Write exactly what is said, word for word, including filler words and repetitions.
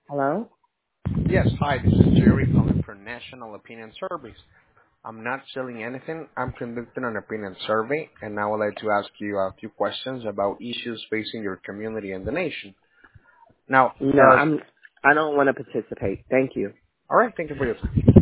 Hello? Yes, hi, this is Jerry calling for National Opinion Surveys. I'm not selling anything. I'm conducting an opinion survey, and I would like to ask you a few questions about issues facing your community and the nation. Now, No, the I'm, I don't want to participate. Thank you. all right, thank you for your time.